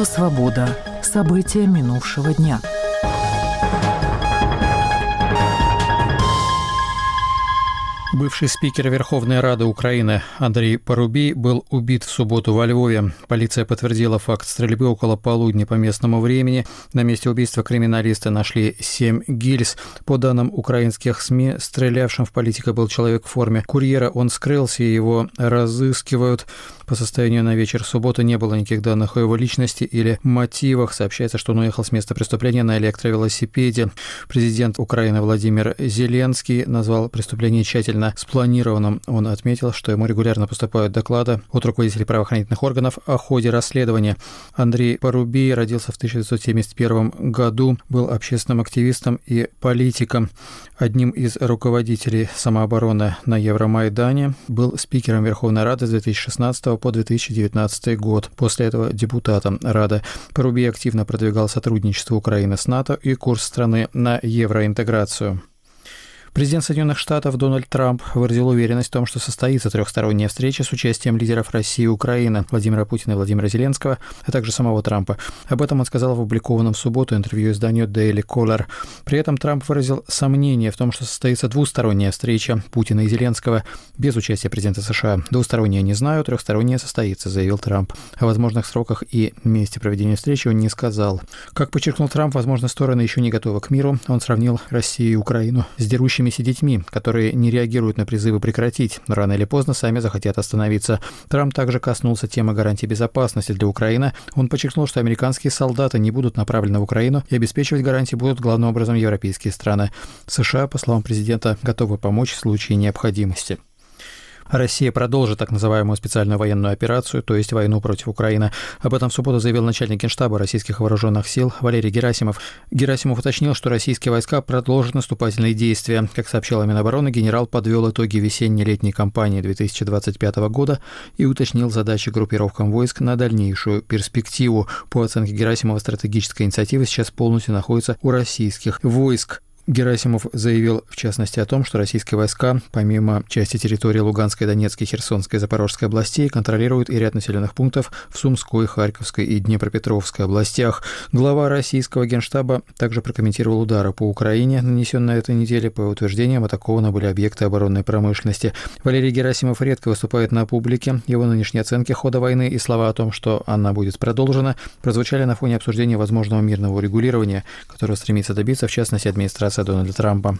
Радио «Свобода». События минувшего дня. Бывший спикер Верховной Рады Украины Андрей Парубий был убит в субботу во Львове. Полиция подтвердила факт стрельбы около полудня по местному времени. На месте убийства криминалисты нашли 7 гильз. По данным украинских СМИ, стрелявшим в политика был человек в форме курьера. Он скрылся, и его разыскивают. По состоянию на вечер субботы не было никаких данных о его личности или мотивах. Сообщается, что он уехал с места преступления на электровелосипеде. Президент Украины Владимир Зеленский назвал преступление тщательно спланированным. Он отметил, что ему регулярно поступают доклады от руководителей правоохранительных органов о ходе расследования. Андрей Парубий родился в 1971 году, был общественным активистом и политиком. Одним из руководителей самообороны на Евромайдане, был спикером Верховной Рады с 2016 по 2019 год. После этого депутатом Рады. Парубий активно продвигал сотрудничество Украины с НАТО и курс страны на евроинтеграцию. Президент Соединенных Штатов Дональд Трамп выразил уверенность в том, что состоится трехсторонняя встреча с участием лидеров России и Украины, Владимира Путина и Владимира Зеленского, а также самого Трампа. Об этом он сказал в опубликованном в субботу интервью изданию Daily Caller. При этом Трамп выразил сомнение в том, что состоится двусторонняя встреча Путина и Зеленского без участия президента США. «Двусторонняя не знаю, трехсторонняя состоится», — заявил Трамп. О возможных сроках и месте проведения встречи он не сказал. Как подчеркнул Трамп, возможно, стороны еще не готовы к миру. Он сравнил Россию и Украину с дерущимися детьми, которые не реагируют на призывы прекратить, но рано или поздно сами захотят остановиться. Трамп также коснулся темы гарантий безопасности для Украины. Он подчеркнул, что американские солдаты не будут направлены в Украину и обеспечивать гарантии будут главным образом европейские страны. США, по словам президента, готовы помочь в случае необходимости. Россия продолжит так называемую специальную военную операцию, то есть войну против Украины. Об этом в субботу заявил начальник Генштаба российских вооруженных сил Валерий Герасимов. Герасимов уточнил, что российские войска продолжат наступательные действия. Как сообщила Минобороны, генерал подвел итоги весенне-летней кампании 2025 года и уточнил задачи группировкам войск на дальнейшую перспективу. По оценке Герасимова, стратегическая инициатива сейчас полностью находится у российских войск. Герасимов заявил, в частности, о том, что российские войска, помимо части территории Луганской, Донецкой, Херсонской и Запорожской областей, контролируют и ряд населенных пунктов в Сумской, Харьковской и Днепропетровской областях. Глава российского Генштаба также прокомментировал удары по Украине, нанесенные на этой неделе. По утверждениям, атакованы были объекты оборонной промышленности. Валерий Герасимов редко выступает на публике. Его нынешние оценки хода войны и слова о том, что она будет продолжена, прозвучали на фоне обсуждения возможного мирного урегулирования, которого стремится добиться, в частности, администрация Дональда Трампа.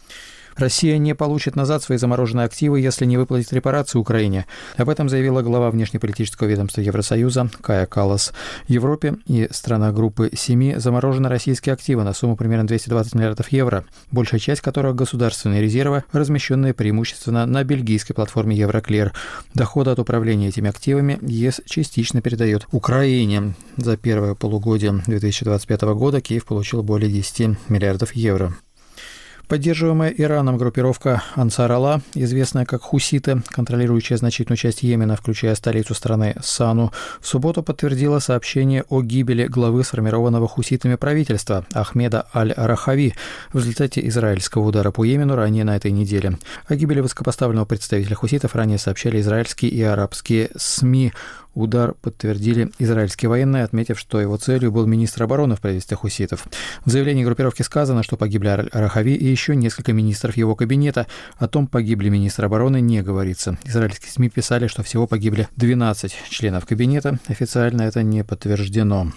Россия не получит назад свои замороженные активы, если не выплатит репарации Украине. Об этом заявила глава внешнеполитического ведомства Евросоюза Кая Каллас. В Европе и странах группы 7 заморожены российские активы на сумму примерно 220 миллиардов евро, большая часть которых государственные резервы, размещенные преимущественно на бельгийской платформе Евроклир. Доходы от управления этими активами ЕС частично передает Украине. За первое полугодие 2025 года Киев получил более 10 миллиардов евро. Поддерживаемая Ираном группировка Ансар-Алла, известная как хуситы, контролирующая значительную часть Йемена, включая столицу страны Сану, в субботу подтвердила сообщение о гибели главы сформированного хуситами правительства Ахмеда Аль-Рахави в результате израильского удара по Йемену ранее на этой неделе. О гибели высокопоставленного представителя хуситов ранее сообщали израильские и арабские СМИ. Удар подтвердили израильские военные, отметив, что его целью был министр обороны в правительстве хуситов. В заявлении группировки сказано, что погибли Аль-Рахави и еще несколько министров его кабинета. О том, погибли министр обороны, не говорится. Израильские СМИ писали, что всего погибли 12 членов кабинета. Официально это не подтверждено.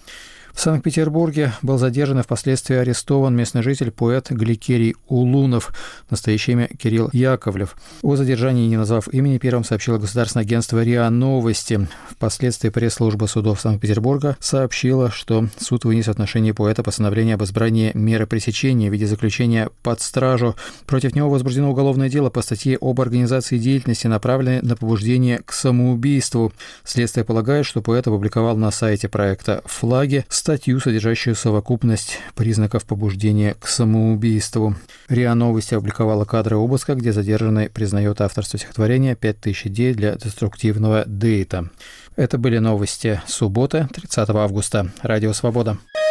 В Санкт-Петербурге был задержан и впоследствии арестован местный житель, поэт Гликерий Улунов, настоящее имя Кирилл Яковлев. О задержании, не назвав имени, первым сообщило государственное агентство РИА Новости. Впоследствии пресс-служба судов Санкт-Петербурга сообщила, что суд вынес в отношении поэта постановление об избрании меры пресечения в виде заключения под стражу. Против него возбуждено уголовное дело по статье об организации деятельности, направленной на побуждение к самоубийству. Следствие полагает, что поэт опубликовал на сайте проекта «Флаги» статью, содержащую совокупность признаков побуждения к самоубийству. РИА Новости опубликовала кадры обыска, где задержанный признает авторство стихотворения «5000 идей для деструктивного дейта». Это были новости субботы, 30 августа. Радио «Свобода».